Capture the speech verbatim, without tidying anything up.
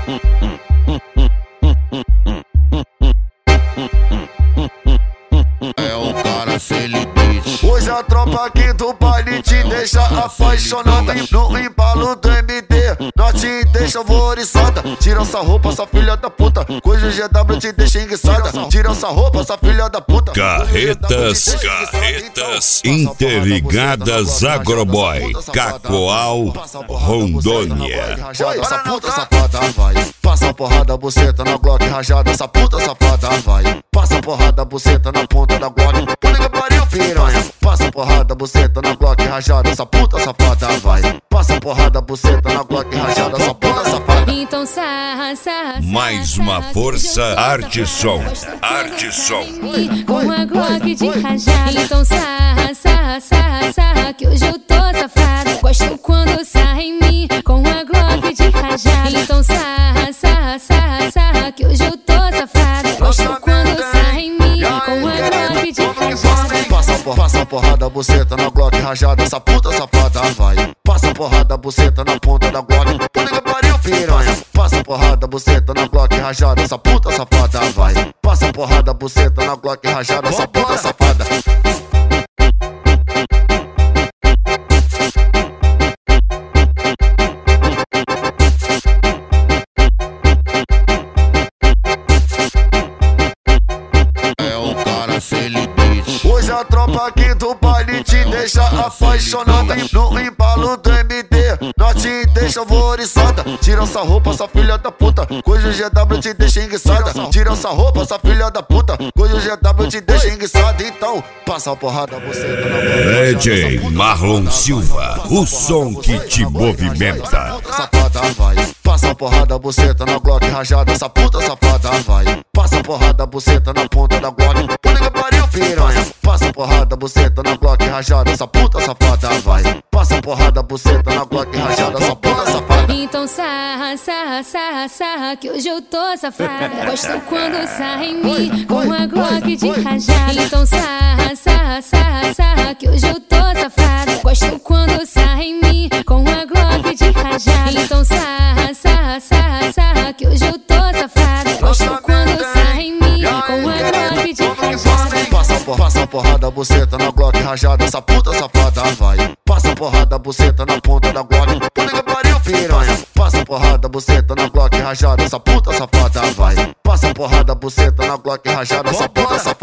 É um cara sem limite. Hoje a tropa aqui do baile te deixa apaixonada. No embalo do M D, nós te deixa alvoriçada. Tira essa roupa, essa filha da puta. Coisa G W te deixa enguiçada. Tira essa roupa, essa filha da puta. Carretas, carretas interligadas Agroboy, Cacoal, Rondônia. Essa puta safada vai. Passa a porrada, buceta na Glock rajada. Essa puta safada vai. Passa a porrada, buceta na ponta da Glock. Puta que pariu, piranha. Passa a porrada, buceta na Glock rajada. Essa puta safada vai. Passa a porrada, buceta na Glock rajada. Essa puta safada. Então sarra, sarra, Mais uma força, arte som, arte som. com a Glock de rajada. Então sarra, sarra, sarra, sarra, que hoje eu tô safada. Gosto quando sarra em mim com a Glock de rajada. Então sarra, sarra, sarra, sarra, que hoje eu tô safada. Gosto quando sarra em mim com a Glock de rajada. Passa, por, passa a porrada, buceta na Glock rajada. Essa puta safada vai. Passa a porrada, buceta na ponta da Glock. Puta que pariu, piranha. Passa a porrada, buceta na Glock rajada. Essa puta safada vai. Passa a porrada, buceta na Glock rajada. Essa puta safada. É um cara sem limite. Hoje a tropa aqui do baile te deixa apaixonada. No embalo do M D, nós te deixa alvoriçada. Tira essa roupa, essa filha da puta. Coisa G W te deixa enguiçada. Tira essa roupa, essa filha da puta. Coisa G W te deixa enguiçada. Então, passa a porrada, você tá na D J Marlon Silva, o som que te movimenta. Safada vai. Passa a porrada, buceta na Glock rajada. Essa puta safada vai. Passa a porrada, buceta na ponta da Glock. Puta que pariu, piranha. Passa a porrada, buceta na Glock rajada. Essa puta safada vai. Passa a porrada, buceta na Glock rajada. Essa puta safada. Então sarra, sarra, sarra, sarra, que hoje eu tô safada. Gosto quando sarra em mim com a Glock de rajada. Então sarra, sarra, sarra, sarra, que hoje eu tô safada. Gosto quando sarra em mim com a Glock de rajada. Então sarra, sarra, sarra, sarra, que hoje eu tô safada. Gosto quando sarra em mim com a Glock de rajada. Passa, por, passa a porrada, buceta na Glock rajada. Essa puta safada vai. Passa a porrada, buceta na ponta da Glock. Puta que pariu, piranha. Passa a porrada, buceta na Glock rajada. Essa puta safada vai. Passa a porrada, buceta na Glock rajada. Essa puta safada.